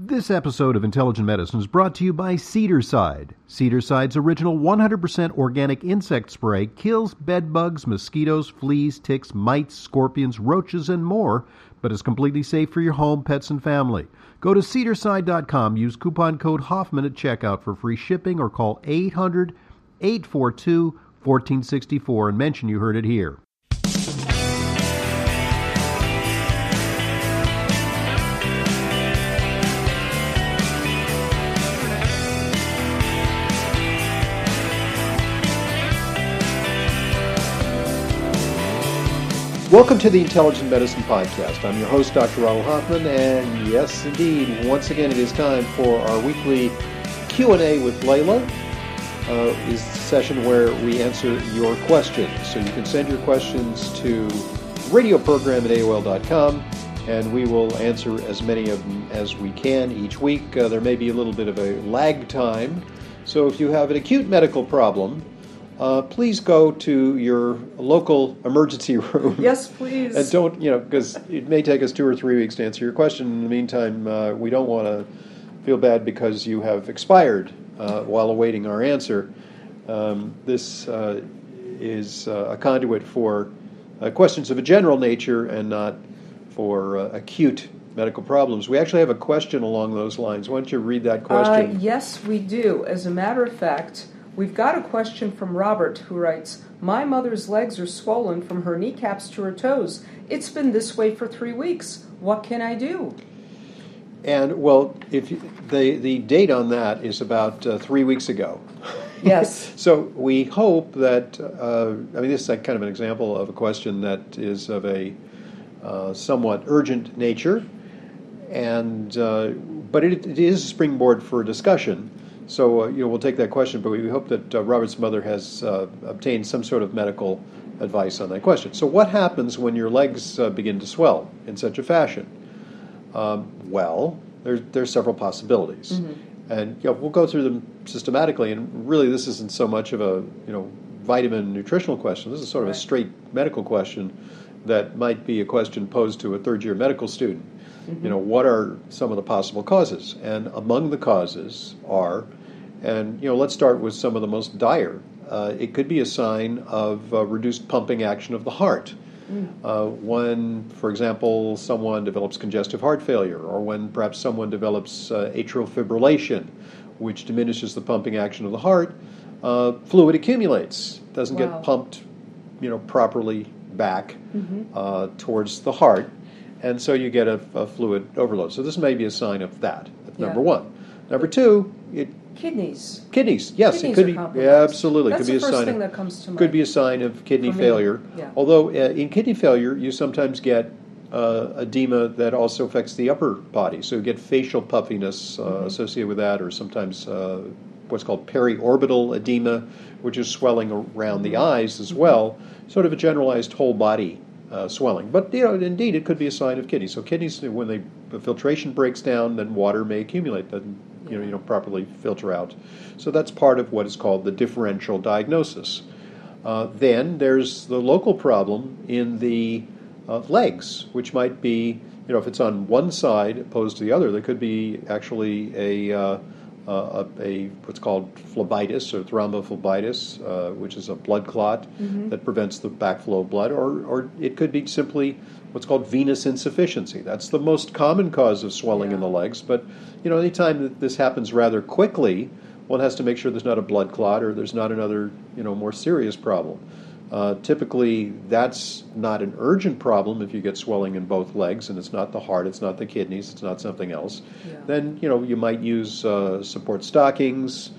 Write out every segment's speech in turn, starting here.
This episode of Intelligent Medicine is brought to you by Cedarside. Cedarside's original 100% organic insect spray kills bed bugs, mosquitoes, fleas, ticks, mites, scorpions, roaches, and more, but is completely safe for your home, pets, and family. Go to cedarside.com, use coupon code Hoffman at checkout for free shipping, or call 800-842-1464 and mention you heard it here. Welcome to the Intelligent Medicine Podcast. I'm your host, Dr. Ronald Hoffman, and yes, indeed, once again, it is time for our weekly Q&A with Layla. Is the session where we answer your questions. So you can send your questions to radioprogram@aol.com, and we will answer as many of them as we can each week. There may be a little bit of a lag time, so if you have an acute medical problem, please go to your local emergency room. Yes, please. And don't, because it may take us 2 or 3 weeks to answer your question. In the meantime, we don't want to feel bad because you have expired while awaiting our answer. This is a conduit for questions of a general nature and not for acute medical problems. We actually have a question along those lines. Why don't you read that question? Yes, we do. As a matter of fact, we've got a question from Robert, who writes, "My mother's legs are swollen from her kneecaps to her toes. It's been this way for 3 weeks. What can I do?" And, well, the date on that is about 3 weeks ago. Yes. So we hope that, this is kind of an example of a question that is of a somewhat urgent nature, and but it is a springboard for discussion. So, we'll take that question, but we hope that Robert's mother has obtained some sort of medical advice on that question. So what happens when your legs begin to swell in such a fashion? Well, there's several possibilities. Mm-hmm. And we'll go through them systematically, and really this isn't so much of a vitamin nutritional question. This is sort of a straight medical question that might be a question posed to a third-year medical student. Mm-hmm. What are some of the possible causes? And among the causes are, and let's start with some of the most dire. It could be a sign of reduced pumping action of the heart. When, for example, someone develops congestive heart failure, or when perhaps someone develops atrial fibrillation, which diminishes the pumping action of the heart, fluid accumulates, doesn't get pumped, properly back towards the heart, and so you get a fluid overload. So this may be a sign of that. That's number one. Number two, Kidneys. Yes, it could be. Yeah, absolutely, That's could be the a first sign thing that comes to mind. Could be a sign of kidney failure. Yeah. Although in kidney failure, you sometimes get edema that also affects the upper body. So you get facial puffiness associated with that, or sometimes what's called periorbital edema, which is swelling around the eyes as well. Sort of a generalized whole body swelling. But indeed, it could be a sign of kidneys. So kidneys, when the filtration breaks down, then water may accumulate. Then you don't properly filter out. So that's part of what is called the differential diagnosis. Then there's the local problem in the legs, which might be, if it's on one side opposed to the other, there could be actually a what's called phlebitis or thrombophlebitis, which is a blood clot that prevents the backflow of blood, or it could be simply what's called venous insufficiency. That's the most common cause of swelling in the legs, but anytime that this happens rather quickly, one has to make sure there's not a blood clot or there's not another, more serious problem. Typically, that's not an urgent problem if you get swelling in both legs, and it's not the heart, it's not the kidneys, it's not something else. Yeah. Then, you might use support stockings,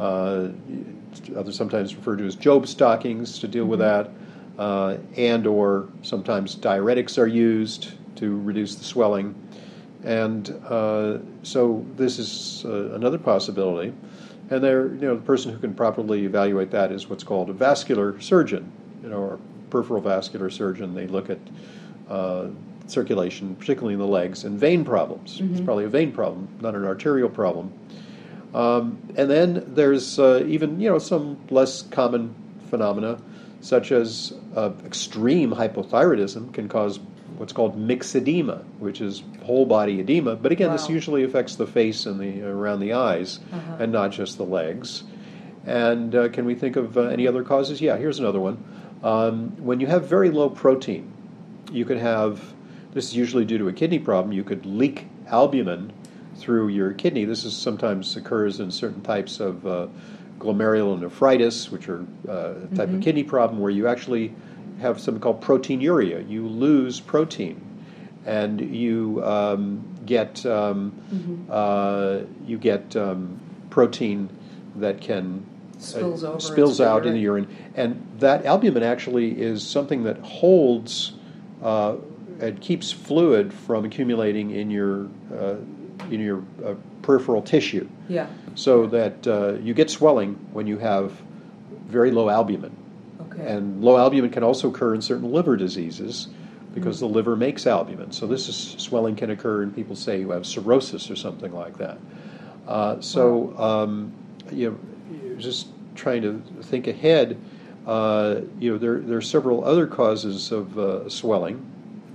others sometimes referred to as Job stockings to deal with that, and or sometimes diuretics are used to reduce the swelling. And so this is another possibility. And the person who can properly evaluate that is what's called a vascular surgeon, or a peripheral vascular surgeon. They look at circulation, particularly in the legs, and vein problems. It's probably a vein problem, not an arterial problem. And then there's even some less common phenomena, such as extreme hypothyroidism can cause what's called myxedema, which is whole body edema. But again, this Wow. usually affects the face and the around the eyes, and not just the legs. And can we think of any other causes? Yeah, here's another one. When you have very low protein, you could have, this is usually due to a kidney problem, you could leak albumin through your kidney. This is sometimes occurs in certain types of glomerulonephritis, which are a type of kidney problem where you actually have something called proteinuria. You lose protein, and you get protein that can spills out in the urine, and that albumin actually is something that holds and keeps fluid from accumulating in your peripheral tissue. Yeah. So that you get swelling when you have very low albumin. Okay. And low albumin can also occur in certain liver diseases because the liver makes albumin. So this is swelling can occur in people, say, who have cirrhosis or something like that. Just trying to think ahead, there are several other causes of swelling.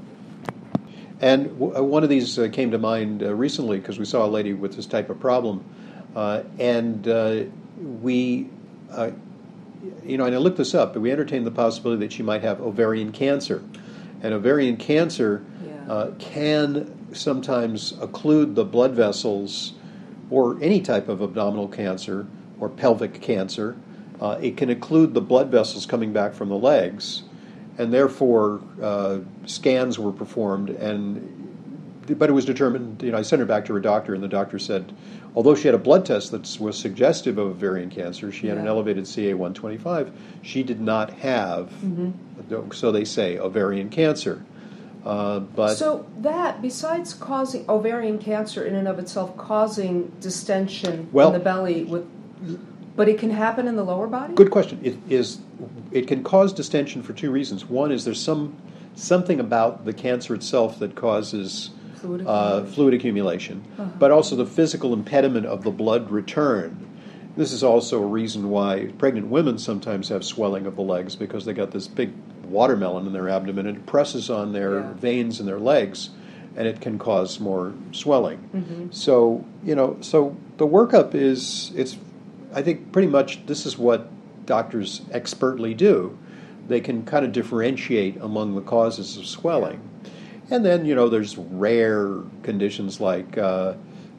And one of these came to mind recently because we saw a lady with this type of problem. And I looked this up, but we entertained the possibility that she might have ovarian cancer. And ovarian cancer can sometimes occlude the blood vessels, or any type of abdominal cancer or pelvic cancer. It can occlude the blood vessels coming back from the legs, and therefore scans were performed, but it was determined, I sent her back to her doctor, and the doctor said, although she had a blood test that was suggestive of ovarian cancer, she had an elevated CA-125, she did not have, so they say, ovarian cancer. So that, besides causing ovarian cancer in and of itself, causing distension in the belly, but it can happen in the lower body? Good question. It can cause distension for two reasons. One is there's something about the cancer itself that causes fluid accumulation, but also the physical impediment of the blood return. This is also a reason why pregnant women sometimes have swelling of the legs, because they got this big watermelon in their abdomen, and it presses on their veins in their legs, and it can cause more swelling. So the workup it's I think pretty much this is what doctors expertly do. They can kind of differentiate among the causes of swelling. And then, there's rare conditions like, that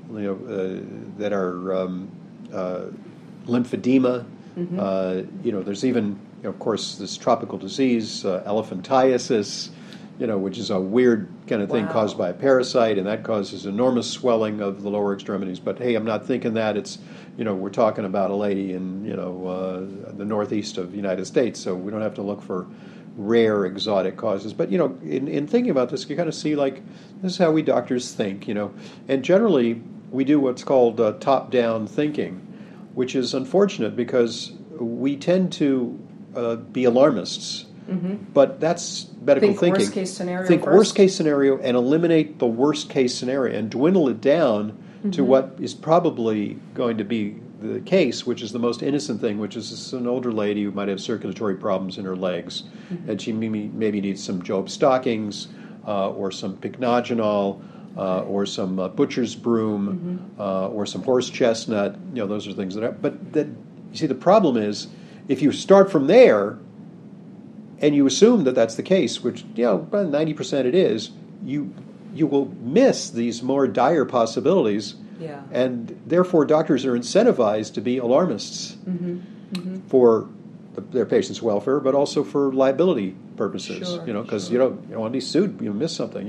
are lymphedema. There's even, of course, this tropical disease, elephantiasis, which is a weird kind of thing caused by a parasite, and that causes enormous swelling of the lower extremities. But hey, I'm not thinking that. It's, we're talking about a lady in, the northeast of the United States, so we don't have to look for rare exotic causes. But, in thinking about this, you kind of see, like, this is how we doctors think, And generally, we do what's called top-down thinking, which is unfortunate because we tend to be alarmists. But that's medical thinking. Think worst-case scenario Think first. worst-case scenario and eliminate the worst-case scenario and dwindle it down to what is probably going to be the case, which is the most innocent thing, which is an older lady who might have circulatory problems in her legs, and she maybe needs some Job stockings or some pycnogenol or some butcher's broom or some horse chestnut. Those are things that are... But you see, the problem is, if you start from there and you assume that that's the case, which, about 90% it is, you will miss these more dire possibilities. Yeah. And therefore, doctors are incentivized to be alarmists for their patients' welfare, but also for liability purposes. Because you don't want to be sued. You miss something.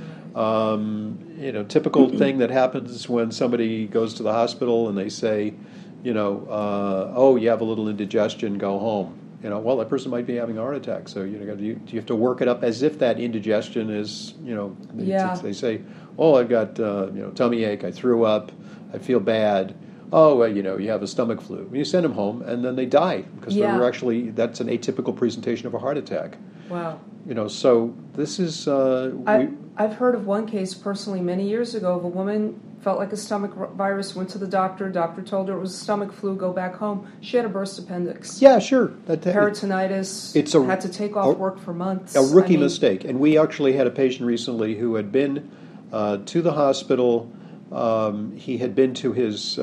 Typical thing that happens when somebody goes to the hospital and they say, oh, you have a little indigestion, go home. Well, that person might be having a heart attack, so you have to work it up as if that indigestion is, they say, oh, I've got, tummy ache, I threw up, I feel bad. Oh, well, you have a stomach flu. You send them home, and then they die because that's an atypical presentation of a heart attack. Wow. So this is... I've heard of one case personally many years ago of a woman felt like a stomach virus, went to the doctor. Doctor told her it was a stomach flu, go back home. She had a burst appendix. Yeah, sure. Peritonitis, had to take off work for months. A rookie mistake. And we actually had a patient recently who had been to the hospital. He had been to his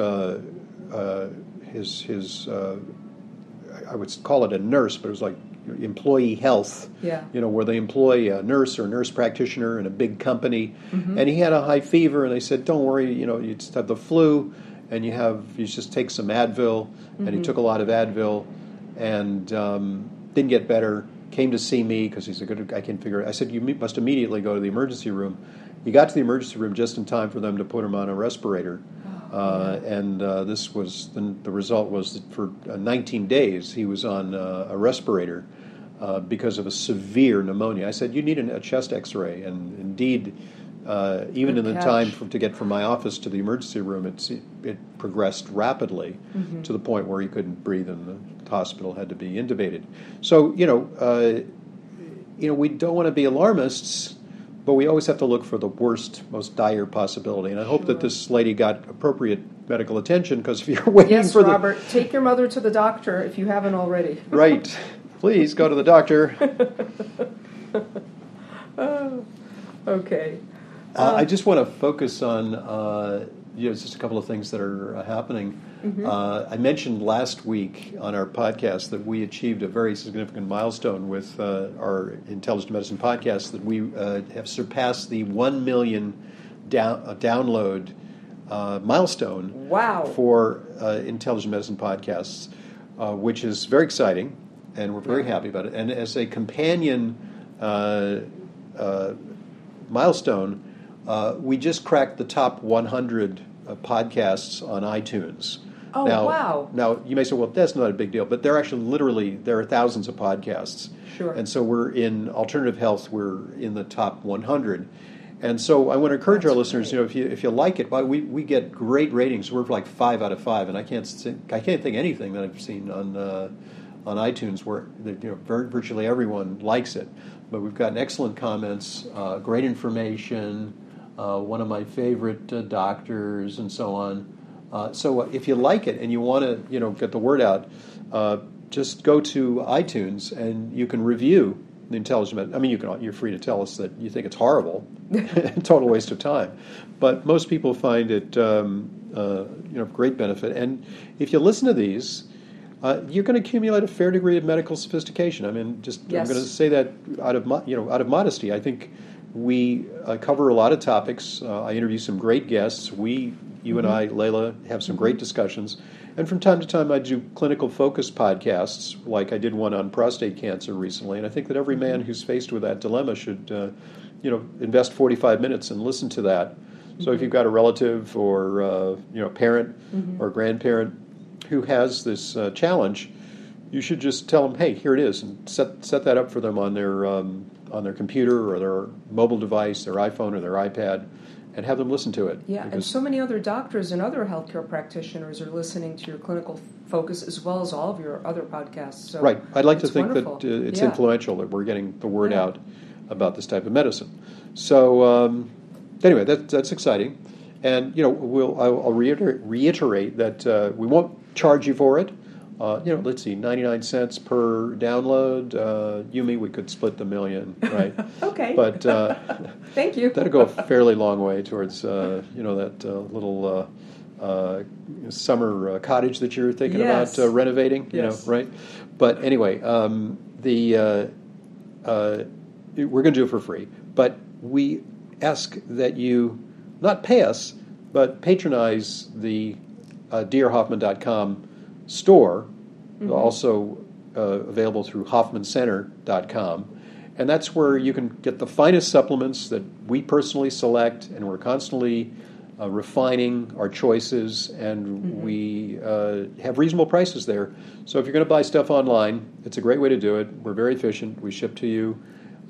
I would call it a nurse, but it was like employee health, where they employ a nurse or a nurse practitioner in a big company, and he had a high fever, and they said, "Don't worry, you just have the flu, and you just take some Advil," and he took a lot of Advil, and didn't get better. Came to see me because he's I can figure it. I said, "You must immediately go to the emergency room." He got to the emergency room just in time for them to put him on a respirator. And this was the result was that for 19 days he was on a respirator because of a severe pneumonia. I said, "You need a chest X-ray," and indeed, even in the time to get from my office to the emergency room, it progressed rapidly to the point where he couldn't breathe, and the hospital had to be intubated. So we don't want to be alarmists. But we always have to look for the worst, most dire possibility. And I hope that this lady got appropriate medical attention, because if you're waiting for Robert, take your mother to the doctor if you haven't already. Right. Please go to the doctor. Okay. I just want to focus on just a couple of things that are happening. I mentioned last week on our podcast that we achieved a very significant milestone with our Intelligent Medicine podcast, that we have surpassed the 1 million download milestone for Intelligent Medicine podcasts, which is very exciting, and we're very happy about it. And as a companion milestone, we just cracked the top 100 podcasts on iTunes. Oh, wow. Now, you may say, well, that's not a big deal, but there are thousands of podcasts. Sure. And so we're in Alternative Health, we're in the top 100. And so I want to encourage our listeners, if you like it, we get great ratings. We're like 5 out of 5, and I can't think anything that I've seen on iTunes where virtually everyone likes it. But we've gotten excellent comments, great information, one of my favorite doctors, and so on. So if you like it and you want to, get the word out, just go to iTunes and you can review the Intelligent. I mean, you're free to tell us that you think it's horrible, total waste of time. But most people find it, great benefit. And if you listen to these, you're going to accumulate a fair degree of medical sophistication. I mean, I'm going to say that out of modesty. I think we cover a lot of topics. I interview some great guests. You and I, Layla, have some great discussions. And from time to time, I do clinical focus podcasts, like I did one on prostate cancer recently. And I think that every man who's faced with that dilemma should, invest 45 minutes and listen to that. So if you've got a relative or parent or grandparent who has this challenge, you should just tell them, "Hey, here it is," and set that up for them on their computer or their mobile device, their iPhone or their iPad, and have them listen to it. Yeah, and so many other doctors and other healthcare practitioners are listening to your clinical focus as well as all of your other podcasts. So right. I'd like to think wonderful. that it's influential, that we're getting the word out about this type of medicine. So anyway, that's exciting. And, I'll reiterate that we won't charge you for it. Let's see, 99 cents per download. Yumi, we could split the million, right? Okay. But thank you. That'll go a fairly long way towards that little summer cottage that you're thinking about renovating. Right? But anyway, we're going to do it for free. But we ask that you not pay us, but patronize the drhoffman.com store, also available through hoffmancenter.com. And that's where you can get the finest supplements that we personally select, and we're constantly refining our choices, and we have reasonable prices there. So if you're going to buy stuff online, it's a great way to do it. We're very efficient. We ship to you,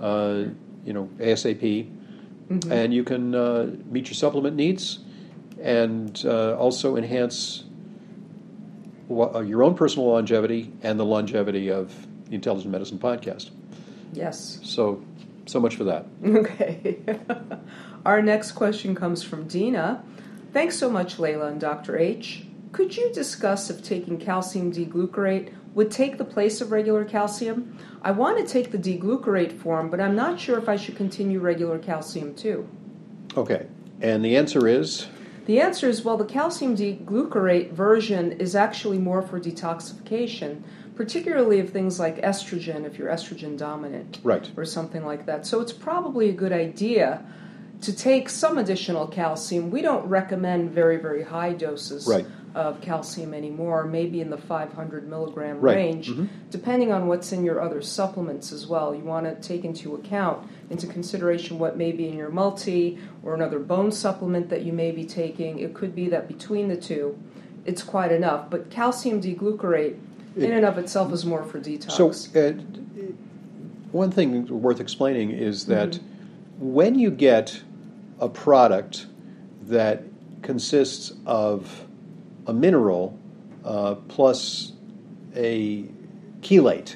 ASAP, and you can meet your supplement needs and also enhance your own personal longevity and the longevity of the Intelligent Medicine podcast. Yes. So much for that. Okay. Our next question comes from Dina. Thanks so much, Layla and Dr. H. Could you discuss if taking calcium D-glucarate would take the place of regular calcium? I want to take the D-glucarate form, but I'm not sure if I should continue regular calcium too. Okay, and the answer is? The answer is, well, the calcium D-glucarate version is actually more for detoxification, particularly of things like estrogen, if you're estrogen dominant, right, or something like that. So it's probably a good idea to take some additional calcium. We don't recommend very, very high doses of calcium anymore, maybe in the 500 milligram range, depending on what's in your other supplements as well. You want to take into consideration what may be in your multi or another bone supplement that you may be taking. It could be that between the two, it's quite enough. But calcium D-glucarate in and of itself is more for detox. So one thing worth explaining is that when you get a product that consists of a mineral plus a chelate,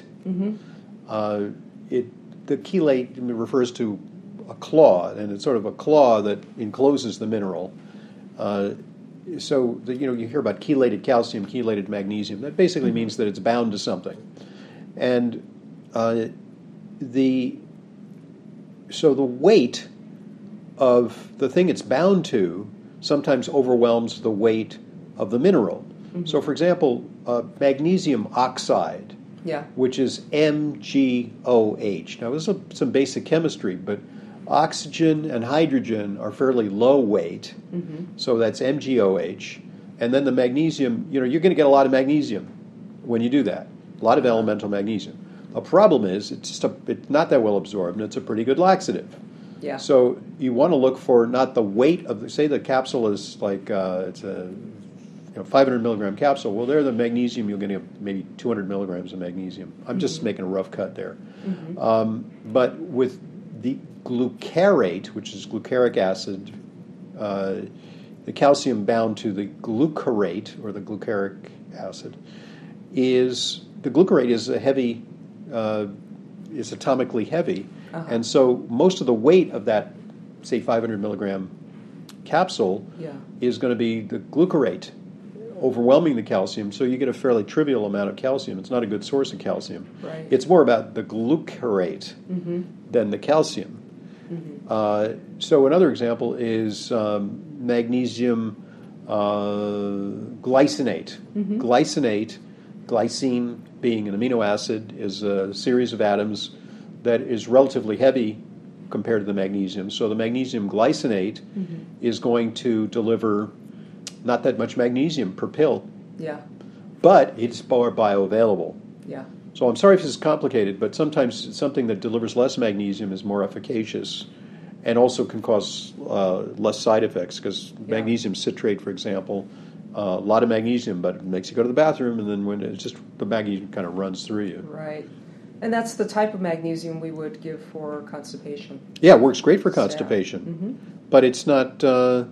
the chelate refers to a claw, and it's sort of a claw that encloses the mineral. So you hear about chelated calcium, chelated magnesium. That basically means that it's bound to something, and the weight of the thing it's bound to sometimes overwhelms the weight of the mineral. So, for example, magnesium oxide, which is MgOH. Now, this is some basic chemistry, but oxygen and hydrogen are fairly low weight, so that's MgOH. And then the magnesium, you're going to get a lot of magnesium when you do that, a lot of elemental magnesium. A problem is it's not that well absorbed, and it's a pretty good laxative. Yeah. So you want to look for not the weight of say the capsule is like it's a 500 milligram capsule. Well, there the magnesium you're going to get maybe 200 milligrams of magnesium. I'm just making a rough cut there. But with the glucarate, which is glucaric acid, the calcium bound to the glucarate or the glucaric acid is the glucarate is a heavy is atomically heavy. And so most of the weight of that, say, 500 milligram capsule is going to be the glucarate overwhelming the calcium, so you get a fairly trivial amount of calcium. It's not a good source of calcium. Right. It's more about the glucarate than the calcium. So another example is magnesium glycinate. Glycine being an amino acid, is a series of atoms that is relatively heavy compared to the magnesium. So the magnesium glycinate is going to deliver not that much magnesium per pill. Yeah. But it's more bioavailable. Yeah. So I'm sorry if this is complicated, but sometimes something that delivers less magnesium is more efficacious and also can cause less side effects because magnesium citrate, for example, a lot of magnesium, but it makes you go to the bathroom, and then when it's just the magnesium kind of runs through you. Right. And that's the type of magnesium we would give for constipation. Yeah, it works great for constipation, but it's not that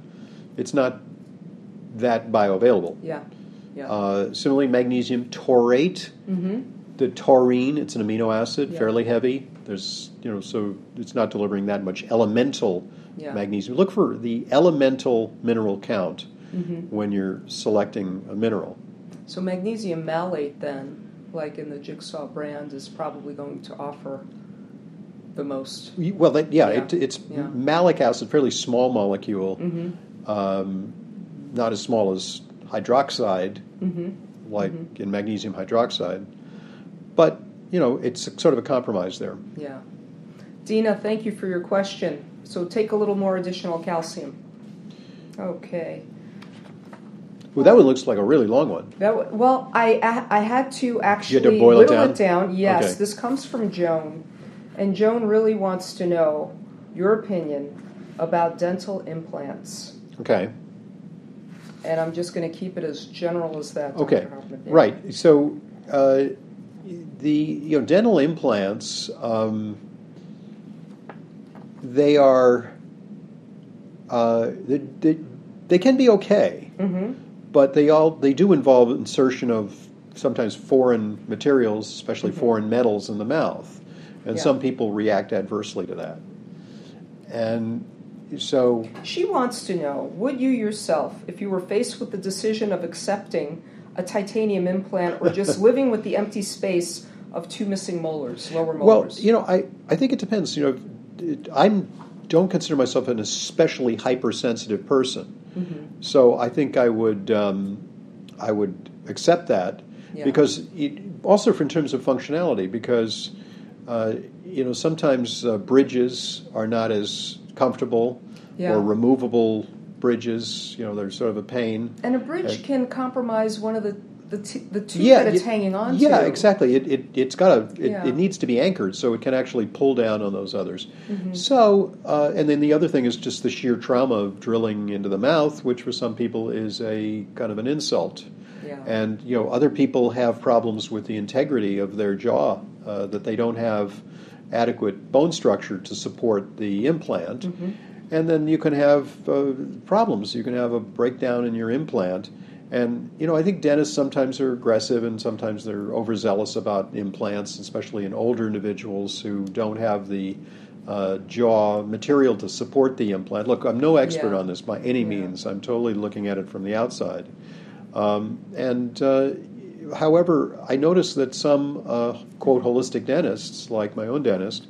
bioavailable. Yeah. Similarly, magnesium taurate, the taurine, it's an amino acid, fairly heavy. There's so it's not delivering that much elemental magnesium. Look for the elemental mineral count when you're selecting a mineral. So magnesium malate then, like in the Jigsaw brand, is probably going to offer the most. Well, it's malic acid, fairly small molecule, not as small as hydroxide, like in magnesium hydroxide, but it's sort of a compromise there. Yeah. Dina, thank you for your question. So take a little more additional calcium. Okay. Well, that one looks like a really long one. I had to actually you had to boil it down. Yes, okay. This comes from Joan, and Joan really wants to know your opinion about dental implants. Okay. And I'm just going to keep it as general as that. Okay. Dr. Hoffman. Yeah. Right. So the dental implants, they are they can be okay. But they do involve insertion of sometimes foreign materials, especially foreign metals, in the mouth, and some people react adversely to that. And so She wants to know, would you yourself, if you were faced with the decision of accepting a titanium implant or just living with the empty space of 2 missing molars, lower molars? Well, I think it depends. I don't consider myself an especially hypersensitive person, so I think I would accept that because also in terms of functionality, because sometimes bridges are not as comfortable or removable bridges. They're sort of a pain. And a bridge can compromise one of the tube that it's hanging on to. Yeah, exactly. It needs to be anchored, so it can actually pull down on those others. So, and then the other thing is just the sheer trauma of drilling into the mouth, which for some people is a kind of an insult. Yeah. And other people have problems with the integrity of their jaw, that they don't have adequate bone structure to support the implant. And then you can have problems. You can have a breakdown in your implant. And, I think dentists sometimes are aggressive and sometimes they're overzealous about implants, especially in older individuals who don't have the jaw material to support the implant. Look, I'm no expert on this by any means. I'm totally looking at it from the outside. However, I noticed that some, quote, holistic dentists, like my own dentist,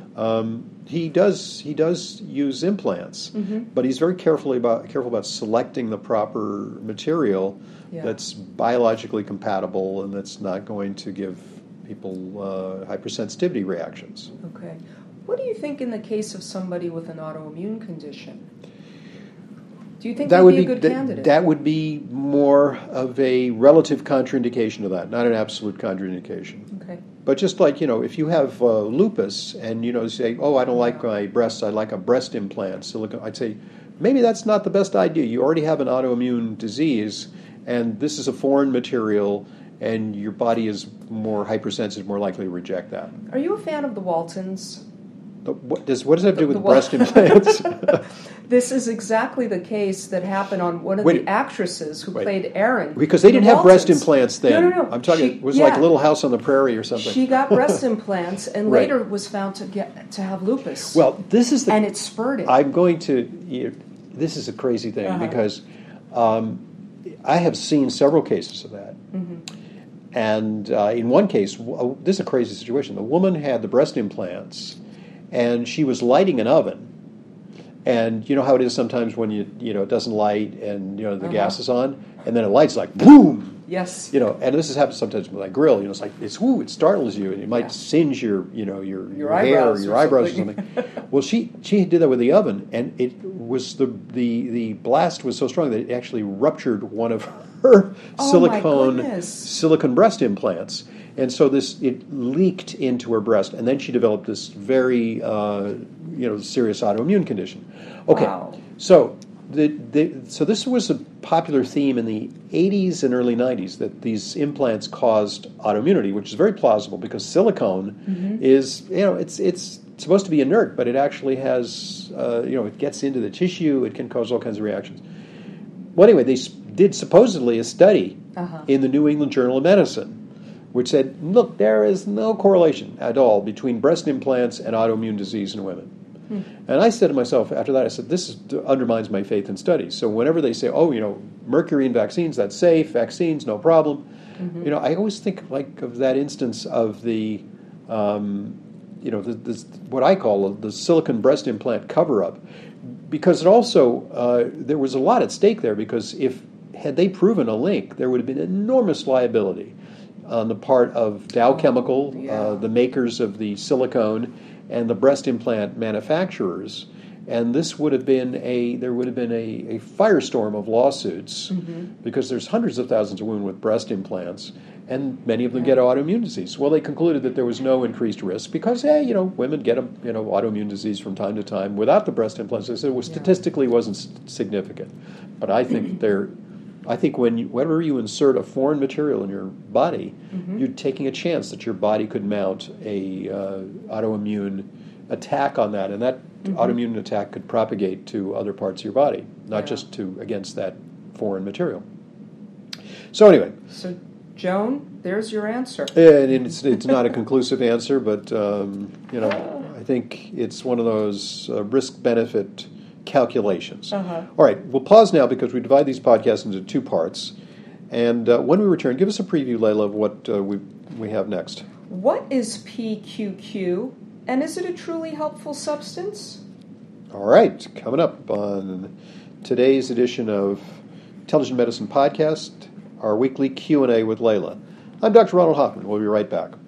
he does use implants, but he's very careful about selecting the proper material that's biologically compatible and that's not going to give people hypersensitivity reactions. Okay. What do you think in the case of somebody with an autoimmune condition? Do you think that would be a good candidate? That would be more of a relative contraindication of that, not an absolute contraindication. Okay. But just like, if you have lupus and, say, oh, I don't like my breasts, I'd like a breast implant, silicone, I'd say, maybe that's not the best idea. You already have an autoimmune disease, and this is a foreign material, and your body is more hypersensitive, more likely to reject that. Are you a fan of the Waltons? What does that have to do with breast implants? This is exactly the case that happened on one of the actresses who played Erin. Because they didn't have breast implants then. No. I'm talking. It was like Little House on the Prairie or something. She got breast implants and later was found to have lupus. Well, this is and it spurred it. I'm going to. This is a crazy thing because I have seen several cases of that. And in one case, this is a crazy situation. The woman had the breast implants, and she was lighting an oven. And you know how it is sometimes when it doesn't light and the gas is on, and then it lights like boom. Yes. And this has happened sometimes with a grill. It's like it startles you, and it might singe your hair or your eyebrows or something. Well, she did that with the oven, and it was the blast was so strong that it actually ruptured one of her silicone breast implants. And so it leaked into her breast, and then she developed this very serious autoimmune condition. Okay, wow. So so this was a popular theme in the 80s and early 90s that these implants caused autoimmunity, which is very plausible because silicone is it's supposed to be inert, but it actually has it gets into the tissue. It can cause all kinds of reactions. Well, anyway, they did supposedly a study in the New England Journal of Medicine, which said, look, there is no correlation at all between breast implants and autoimmune disease in women. And I said to myself after that, I said, this undermines my faith in studies. So whenever they say, mercury in vaccines, that's safe, vaccines, no problem, I always think of that instance of the, what I call the silicone breast implant cover-up, because it also, there was a lot at stake there, because had they proven a link, there would have been enormous liability on the part of Dow Chemical, the makers of the silicone, and the breast implant manufacturers. And this would have been a firestorm of lawsuits, because there's hundreds of thousands of women with breast implants, and many of them get autoimmune disease. Well, they concluded that there was no increased risk because, women get autoimmune disease from time to time without the breast implants. They said, statistically wasn't significant. But I think whenever you insert a foreign material in your body, you're taking a chance that your body could mount a autoimmune attack on that, and that autoimmune attack could propagate to other parts of your body, not just against that foreign material. So anyway. So Joan, there's your answer. And it's not a conclusive answer, but I think it's one of those risk-benefit calculations. Uh-huh. All right, we'll pause now because we divide these podcasts into two parts. And when we return, give us a preview, Layla, of what we have next. What is PQQ, and is it a truly helpful substance? All right, coming up on today's edition of Intelligent Medicine Podcast, our weekly Q&A with Layla. I'm Dr. Ronald Hoffman. We'll be right back.